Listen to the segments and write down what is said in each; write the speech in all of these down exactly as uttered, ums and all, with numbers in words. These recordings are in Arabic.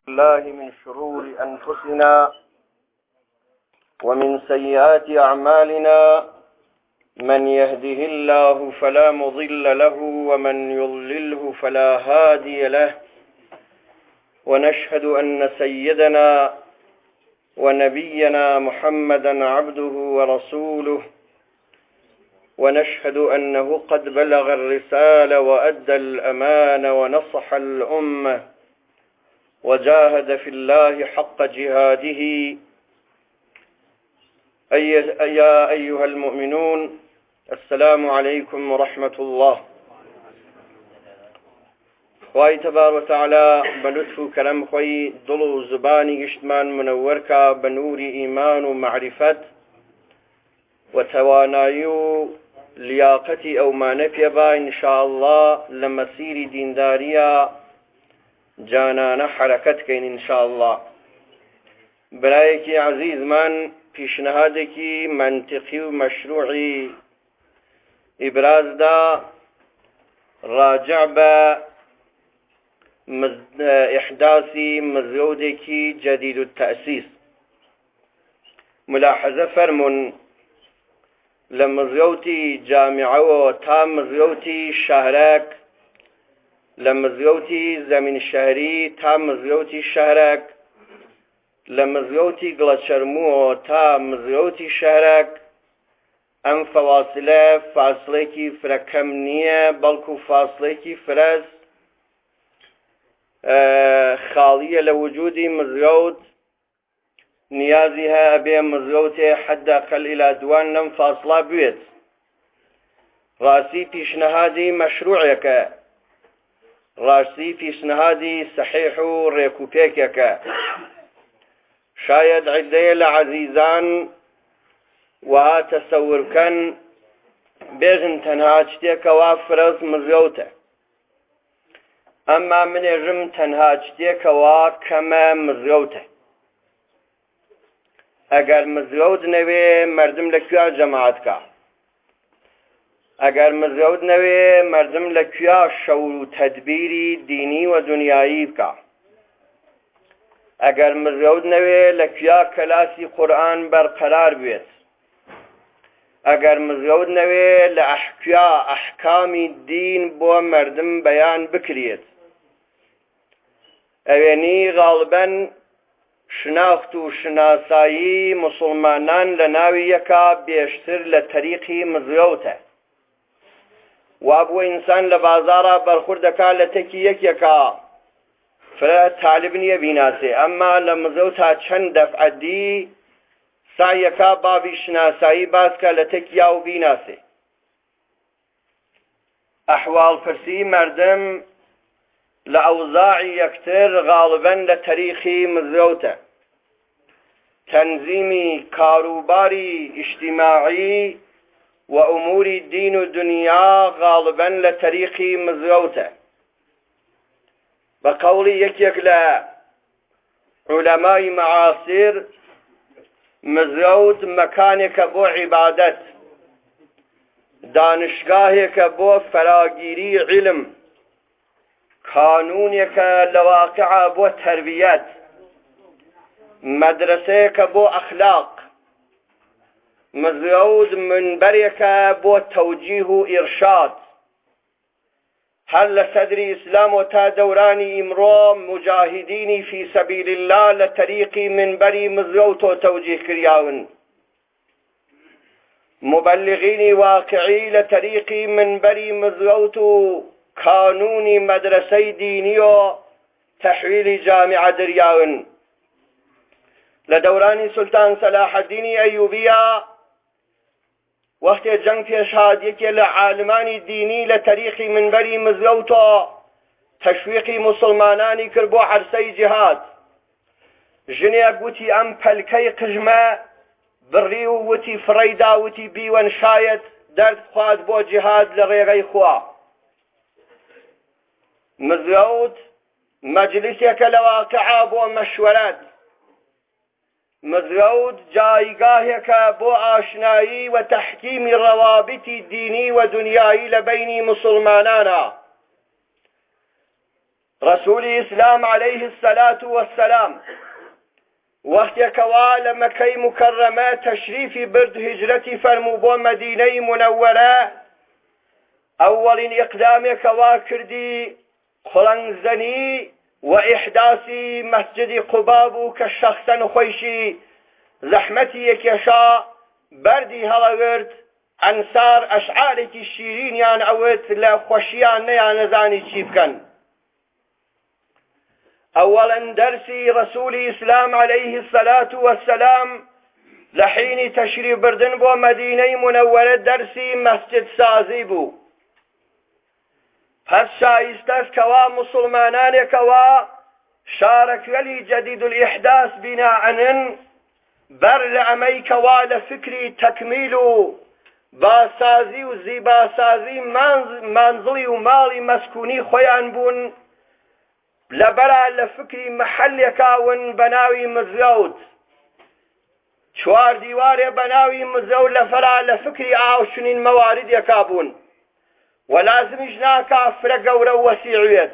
الله من شرور أنفسنا ومن سيئات أعمالنا من يهده الله فلا مضل له ومن يضلله فلا هادي له ونشهد أن سيدنا ونبينا محمدا عبده ورسوله ونشهد أنه قد بلغ الرسالة وأدى الأمانة ونصح الأمة وجاهد في الله حق جهاده. أي يا أيها المؤمنون السلام عليكم ورحمة الله. خواهي تبار وتعالى بلطف كرم خوي ضلو زباني اجتمان منوركا بنور إيمان ومعرفة وتوانايو لياقتي أو ما نبيبا إن شاء الله لمسير دينداريا جانانا حركتك إن شاء الله. برايكي عزيز من پیشنهادك منطقي ومشروعي إبراز دا راجع با إحداث مزيودك جديد التأسيس. ملاحظة فرمون لمزيوتي جامعة وتا مزيوتي شهرك لمزيوتي زمين الشهري تا مزيوتي شهرك لمزيوتي قلتشرمو تا مزيوتي شهرك ام فواصله فاصليكي فركم نية بلكو فاصليكي فرز آه خالية لوجود مزيوت نيازها أبي مزيوتي حد أقل إلى دوان لم فاصلة بيت راسي پیشنهادي مشروعك راسي پیشنهادي صحيح ريكوبيكك شايد عدي لعزيزان وها تصور كان بيغن تنهاجتك وافرز مزيوته أما من يجم تنهاجتك وكما مزيوته اگر مزيود نوي مردم لكيا جماعتك اگر مزيود نوي مردم لكيا شو تدبيري ديني ودنيايي بك اگر مزيود نوي لكيا كلاسي قرآن برقرار بيت اگر مزيود نوي لأحكيا أحكام الدين بو مردم بيان بكريت اويني غالبا شناخت و شناسایی مسلمانان لناوی یکا بیشتر لطریقی مزیوته و ابو انسان لبازارا برخوردکا لتکی یک یکا فرا طالب نیه بیناسه اما لمزیوتا چند دفع دی سا یکا بابی شناسایی بازکا لتکیاو بیناسه احوال فرسی مردم لأوضاعي يكتر غالبا لتاريخي مزيوته تنظيمي كاروباري اجتماعي وأمور الدين والدنيا غالبا لتاريخي مزيوته بقولي يكيك لا علماء معاصر مزيوت مكانك بو عبادت دانشگاهك بو فراگيري علم قانونك لواقع بو تربيات مدرسيك بو أخلاق مزيود منبرك بو توجيه إرشاد هل صدري إسلام وتا دوراني إمرو مجاهدين في سبيل الله لطريقي منبري مزيود وتوجيه كرياون مبلغين واقعي لطريقي منبري مزيود قانوني مدرسي دينيو تحويل جامعة درياون لدوراني سلطان صلاح الدين أيوبية وقت جنگ پیشهاد یکی لعالمانی دینی لتاریخی منبری مزیوتو تشویقی مسلمانانی کربو عرصی جهاد جنیا گوتی ام پلکی قجمه بریو وتی فریدا وتی بیوان شاید درد خواد بو جهاد لغیغی خواه مزيود مجلسك لواقع بو مشورات مزيود جايقاهك بو آشنائي وتحكيم الروابط الديني ودنياي لبين مسلمانانا رسول إسلام عليه الصلاة والسلام وقتكوا لما كي مكرمة تشريف برد هجرتي فرموبو مدينة منورة أول إقدامك واكردي خلنزني وإحداث مسجد قباب كالشخص خويشي زحمتي يكشا بردي هلاورد أنصار أشعارك الشيرين يان أوت لخوشيان يان زاني تشيفكن أولا درسي رسول إسلام عليه الصلاة والسلام لحين تشريف بردن بو مدينة منورة درسي مسجد سازيبو پس شایسته است کوا مسلمانان کوا شارك ولی جديد الإحداث بناء بر لأمي كوا لفكري تكميل باسازي وزيباسازي منزلي ومالي مسكوني خويان بون لبرا لفكري محل يكاون بناوي مزيود چوار ديوار بناوي مزيود لفرا لفكري آوشنين موارد يكابون ولازم جناك فرق ورو وسيعيت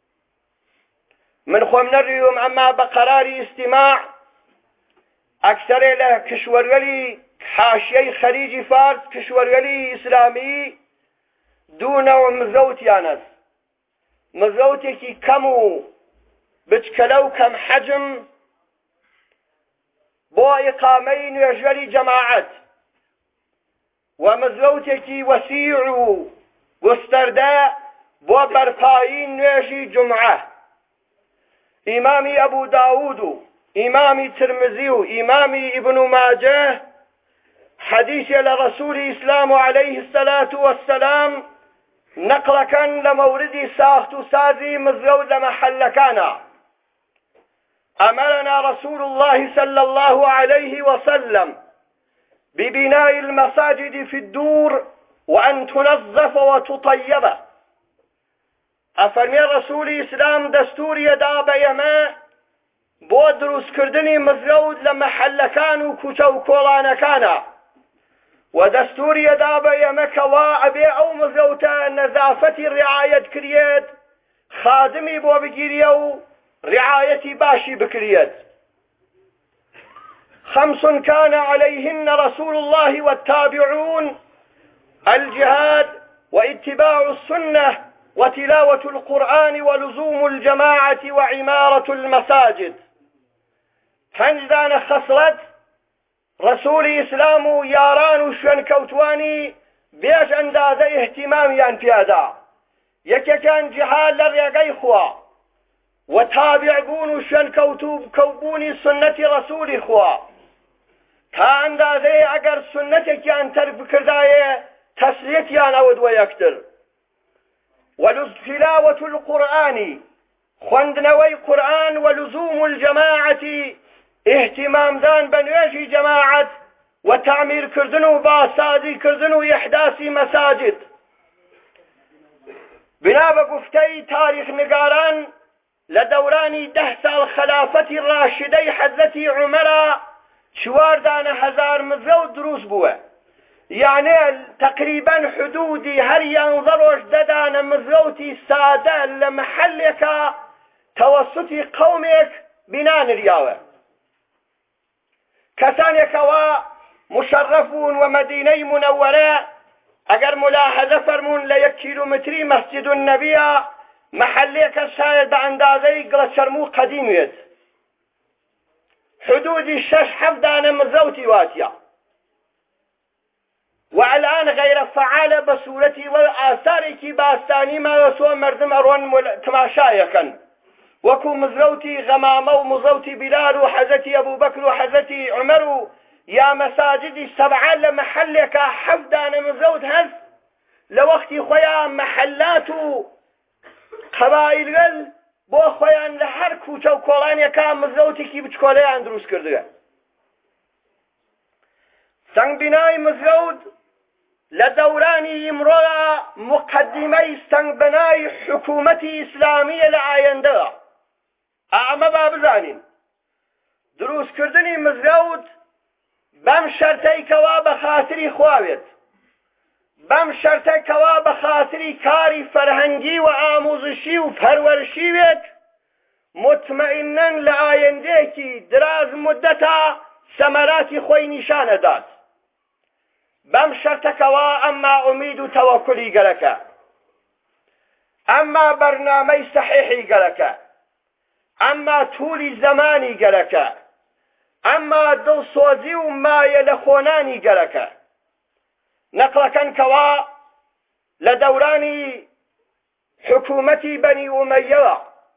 من خومنا اليوم أما بقرار استماع أكثر له كشورولي حاشية خليج فارس كشورولي إسلامي دون ومزوت يانس مزوتك كمو بتكلو كم حجم بو إقامين يجري جماعات ومزوتك وسيع وسترداء بو برپاين نوشي جمعة إمامي أبو داود إمامي ترمذي إمامي ابن ماجه حديث لرسول إسلام عليه الصلاة والسلام نقل كان لمورد ساخت سازي مزود لمحل كان أمرنا رسول الله صلى الله عليه وسلم ببناء المساجد في الدور وأن تنظف وتطيب أفرمي رسول إسلام دستور يداب يما بودروس كردني مزود لمحل كانوا كتو كولانا كانا ودستور يداب يما كوا أبي أو مزوتا نزافة رعاية كريات خادمي بو بجيريو رعاية باشي بكريات خمس كان عليهن رسول الله والتابعون الجهاد واتباع السنة وتلاوة القرآن ولزوم الجماعة وعمارة المساجد فنجدان خصلت رسول إسلام ياران شون كوتواني بيش انداز اهتمام يان بيادا يكي كان جهاد لريقاي خوا وتابع بون شون كوتوب كوبوني سنة رسول خوا كان دازي اگر سنتك يان ترك كردايه تسليت يان اود ويكتر وتلاوة القرآن خندنوي قرآن ولزوم الجماعة اهتمام دان بنواجي جماعة وتعمير كردنو باسادي كردنو إحداث مساجد بناب قفتي تاريخ نقاران لدوران دهس الخلافة الراشدي حزتي عمر شوار دان هزار مزود دروس بوه يعني تقريبا حدودي هل ينظروش ددان مزوتي سادة لمحلك توسطي قومك بنان رياوة كسانك ومشرفون ومديني منورة اگر ملاحظة فرمون ليك كيلومتري مسجد النبي محلك شايد باندازي قلت شرمو قديميت حدودي الشش حفدان مزوتي واتيا والآن غير فعالة بصورتي وآثارك باستاني ما يسوى مردم أروان تماشايكا وكو مزوتي غمامة ومزوتي بلال وحزتي أبو بكر وحزتي عمر يا مساجد سبعة لمحلك حفدان مزوت هز لوقتي خويا محلات قبائل قل بو خويا لحر كوچو كولانيا كا مزوتي كي بچكولي اندروس كردگا سنگ بناي مزود لدوراني امرأة مقدمي سنگ بناي حكومتي إسلامية لآينده أعمى بابزانين دروس كردني مزود بم شرطي كوا بخاطري خواويت بەم شەرتەکەوا بە خاتری کاری فەرهەنگی و ئاموزشی و پەروەرشیوێت مطمئنەن لە ئایندەیەکی دراز مدەتا سەمەراتی خۆی نیشانەدات. بەم شەرتەکەوا ئەمما ئومید و تەوەکولی گەلەکە، ئەمما بەرنامەی سەحیحی گەلەکە، ئەمما توولی زەمانی گەلەکە، ئەمما دڵسۆزی و مایە لە خۆنانی گەلەکە. نەقڵەکەن کەوا لە دەورانی حکوومەتی بەنی ئومەیەوە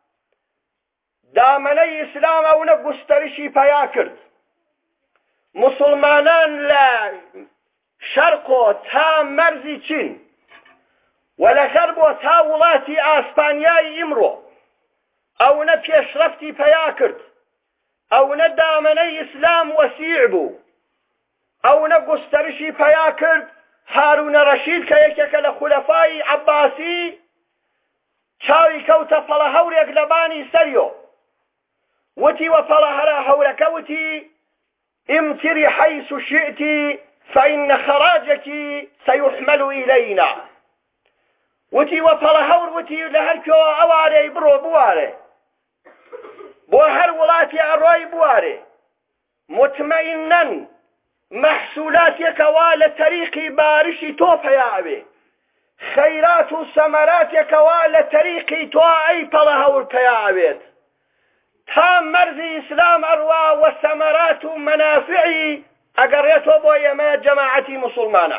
دامەنەی ئیسلام ئەوە گوستەریشی پەیا کرد. مسلمانان لە شەرقۆ تا مەرزی چین و لە غەربۆ تا وڵاتی ئاسپانیای ئیمڕۆ ئەوە پێشرەفتی پەیا کرد، ئەوە دامەنەی ئیسلام وەسیع بوو، ئەوە گوستەریشی پەیا کرد. هارونە ڕەشید کە یەکێکە لە خولەفای عەباسی چاوی کەوتە پەڵە هەورێک لە بانی سەریۆ، وتی وە پەڵە هەرە هەورەکە وتی امتری حيث شئت فإن خراجك سيحمل إلينا. وتي وفر هور وتي لهلكو أواري برو بواري بو هر ولاتي أروي بواري مطمئنا محصولاتك وال طريقي بارشي توفى يا أبي خيرات ثمراتك وال طريقي توعي طلها والبياعبيت تام مرزي إسلام أروا والثمرات منافعي أقريته بويما جماعتي مسلمانة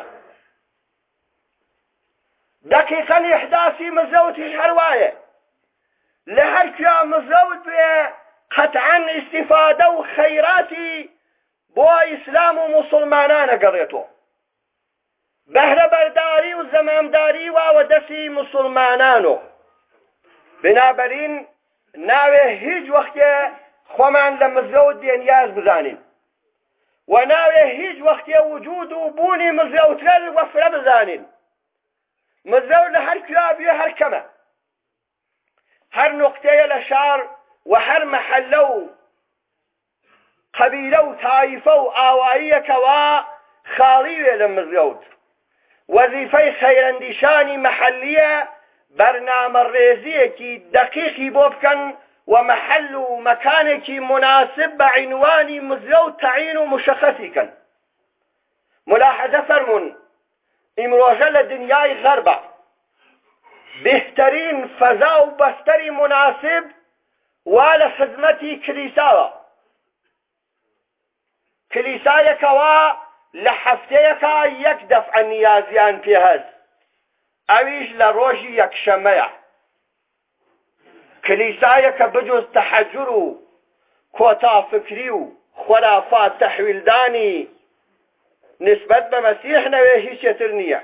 دقيقا إحداثي مزوتي هرواية لهركيا مزوت قطعا استفادة وخيراتي بو إسلام ومسلمانان أقريته بهر برداري وزمامداري ودسي مسلمانانو بنابرين ناوي هیچ وقتی خۆمان لە مزگەوت دێنیاز بزانین و ناوێ هیچ وقتی وجود و بوونی مزگەوتەر وەفرە بزانین. مزگەوت لە هەر کوێ بێ هەر کەمە، هەر نقطەیە لە شار و هەر مەحەلە و قەبیلە و تایفە و ئاواییەکەوە خاڵی وێ لە مزگەوت. وەزیفەی خەیرەندیشانی مەحەلیە برنامه ڕێزیەکی دقیقی بۆ بکەن و محل و مکانێکی مناسب بە عنوانی مزگەوت تعیین و مشخصی کەن. ملاحظە فەرمون ئیمڕۆژە لە دنیای غەربە بهترین فەزا و بەستەری مناسب وا لە خزمەتی کلیساوە. کلیسایەکەوە لە هەفتەیەکە یەک دەفعە نیازیان پێ هەست، ئەویش لە ڕۆژی یەکشەمەیە. کلیسایەکە بجوز تەحەجر و کۆتافکری و خۆرافات تەحویلدانی نسبەت بە مەسیح نەوێ هیچێتر نییە.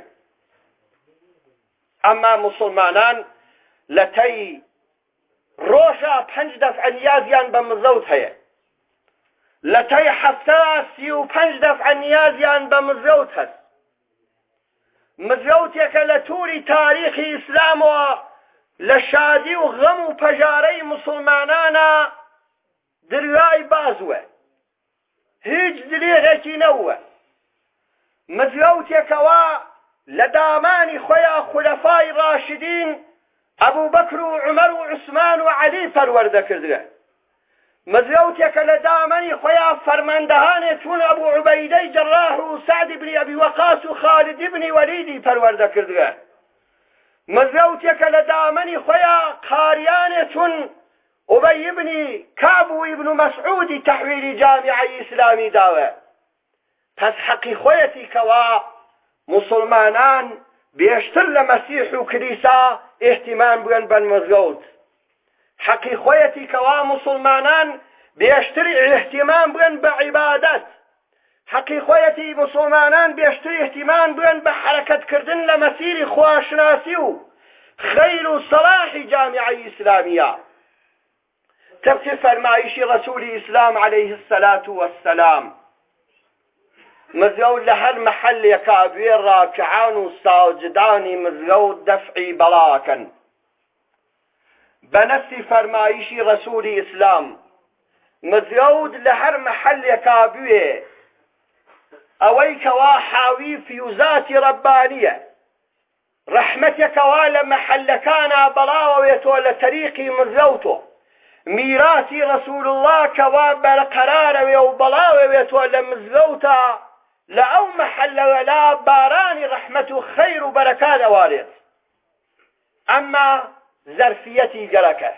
ئەمما مسلمانان لە تەی ڕۆژە پەنج دەفعە نیازیان بە مزەوت هەیە، لە تەی هەفتە سی و پەنج دەفعە نیازیان بە مزەوت هەست. مزگەوتێکە لە تووری تاریخی ئیسلامەوە لە شادی و غەم و پەژارەی مسلمانانە دروای بازوە، هیچ درێغێکی نەوە. مزگەوتێکەوە لە دامانی خۆیان خولەفای ڕاشدین ئەبوو بەکر و عومەر و عوسمان و عەلی پەروەردەکردووە. مزگەوتێکە لە دامەنی خۆیان فەرماندەهانێ چوون ئەبوو عوبەیدەی جەڕاح و سعد بن ئەبی وەقاس و خالد بن وەلیدی پەروەردەکردووە. مزگەوتێکە لە دامەنی خۆیان قاریانێ چوون ئوبەی بن کعب و ئیبن مەسعودی تەحویلی جامیعەی ئیسلامی داوە. پس حەقی خۆیەتی کەوا مسلمانان بێشتر لە مەسیح و کلیسا ئیحتیمام بوێن بە مزگەوت. حەقی خۆیەتی کەوا مسلمانان بێشتر ئیحتیمام بوێن بە عیبادەت. حەقی خۆیەتی مسلمانان بێشتر ئیحتیمام بوێن بە حەرەکەتکردن لە مەسیری خواشناسی و خەیر و سەلاحی جامیعەی ئیسلامیە. طبق فەرمایشی ڕەسوولی ئیسلام عەلەیه السەلات وەسسەلام مزگەوت لە هەر مەحەلێکا بێ ڕاکعان و ساجدانی مزگەوت دەفعی بەڵاکەن. بنفس فرمایشی رسول اسلام مزگەوت لە هەر مەحەلێکا بوێ ئەوەی کەوا حاوی فیوزاتی ڕەبانیە ڕەحمەتێکەوە لە مەحەلەکانە بەڵاوەوێتەوە لە تەریقی مزەوتۆ میراسی ڕەسوول الله کەوا بەرقەرارەوێ و بەڵاوەوێتەوە لە مزەوتە لە ئەو مەحەلەوەلا بارانی ڕەحمەت و خەیر و بەرەکات ئەوارێت. ئەمما زەرفیەتی گەرەکە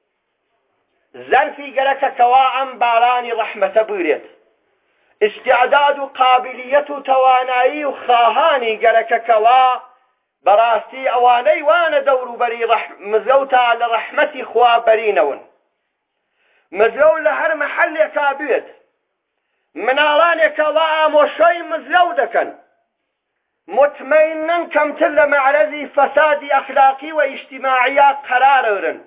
زەرفی گەرەکە کەوا ئەم بارانی ڕەحمەتە بگرێت، استعداد و قابلیەت و توانایی و خاهانی گەرەکەکەوە بەڕاستی ئەوانەی وانە دەوروبەری مزەوتە لە ڕەحمەتی خوا بەرینەون. مزەو لە هەر مەحەلێکا بێت مناڵانێکەوە ئامۆژەی مزەو دەکەن، مطمئنن کەمتر لە مەعرەزی فەسادی ئەخلاقی و ئیجتیماعیە قەرارەورن.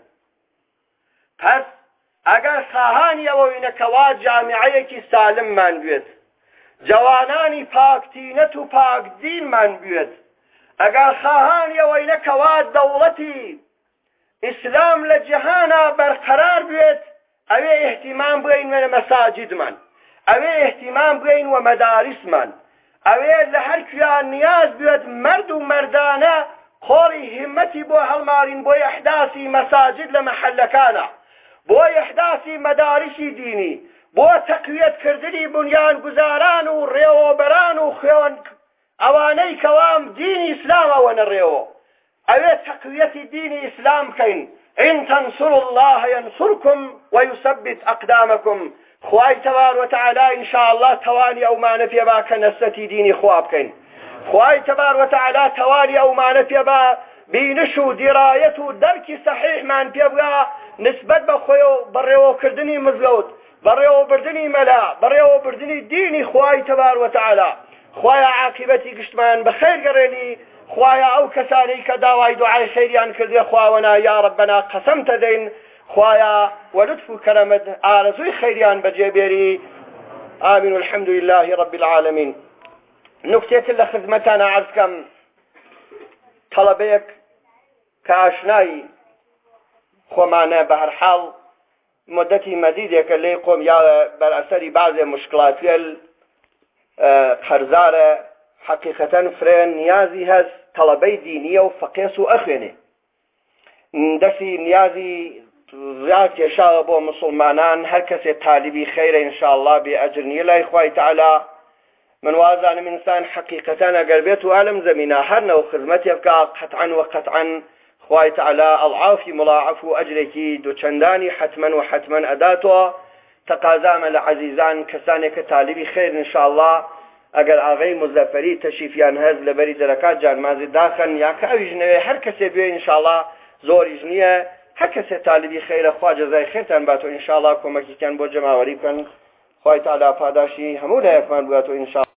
پس ئەگەر خاهانی ئەوەوینەکەوا جامعەیەکی سالممان بێت، جوانانی پاکتینەت و پاکدینمان بێت، ئەگەر خاهانی ئەوەینەکەوا دەوڵەتی ئیسلام لە جیهانە بەرقەرار بێت، ئەوێ احتیمام بگەین وە مەساجدمان، ئەوێ احتیمام بگەین وە مەدارسمان، ئەوێ لە هەر کوێیان نیاز بێت مرد و مەردانە قۆڵی هیمەتی بۆ هەڵمارین بۆ ئەحداسی مەساجد لە مەحەلەکانە، بۆ ئەحداسی مەدارسی دینی، بۆ تەقویەتکردنی بنیان گوزاران و ڕێوەبەران و خوێن ئەوانەی کەوام دینی ئیسلامەوەنە ڕێوە، ئەوێ تەقویەتی دینی ئیسلام بکەین. إن تنصروا الله ينصركم ويثبت أقدامكم. خوای تبار وتعالى إن شاء الله تواني أو ما نفي با كنستي ديني خوابكين. خوای تبار وتعالى تواني أو ما نفي با بینشو درایت و درک صحیح من پیبگا نسبت بخویو بریو کردنی مزلوت، بریو بردنی ملا، بریو بردنی دینی خوای تبار وتعالى. خوای عاقبتی گشتمان بخیر گرینی، خوایا ئەو کەسانی کە داوای دوعای خەیریان کردێ خواوەنا یا ربنا قەسەمتە دەین، خوایا وەلطف و کەرەمت ئارەزووی خەیریان بەجێبێری. ئامین والحمد لله رب العالمين. نکتێتر لە خزمەتانە عەرز کەم، تەڵەبەیەک کە ئاشنایی خۆمانە بە هەر حاڵ مدەتی مەدیدێکە لێی قۆم یا بەر ئەسەری بازێ مشکلاتێل قەرزارە حقیقەتەن فرێن نیازی هەست تەڵەبەی دینیە و فەقێس و ئەخوێنێ، دەستی نیازی زیاد کێشاوە بۆ مسلمانان، هەر کەسێ تالیبی خەیرە ئینشاءالله بێ ئەجر نییە لای خوای تەعالا. من وازانم ئینسان حقیقەتەن ئەگەر بێت و ئالم زەمینە هەر نەو خزمەتێ بکا قەتعەن و قەتعەن خوای تەعالا ئەڵعافی مڵاعەف و ئەجرێکی دووچەندانی حتمەن و حتمەن ئەداتەوە. تەقازامە لە عەزیزان کەسانێک کە تالیبی خەیر ئینشاءالله ئەگەر ئاغای مزەفەری تەشریفیان هەز لەبەری دەرەکات جانمازی داخن یا کە ئەویش نەوێ هەر کەسێ بێ ئینشاءالله زۆریش نییە، هەر کەسێ تالیبی خەیرە خوا جەزای خێرتان باتەوە ئینشاءالله کۆمەکیتان بۆ جەماوەری بکەن. خوای تەعالا پاداشی هەموو لایەکمان بگاتەوە ئینشاءالله.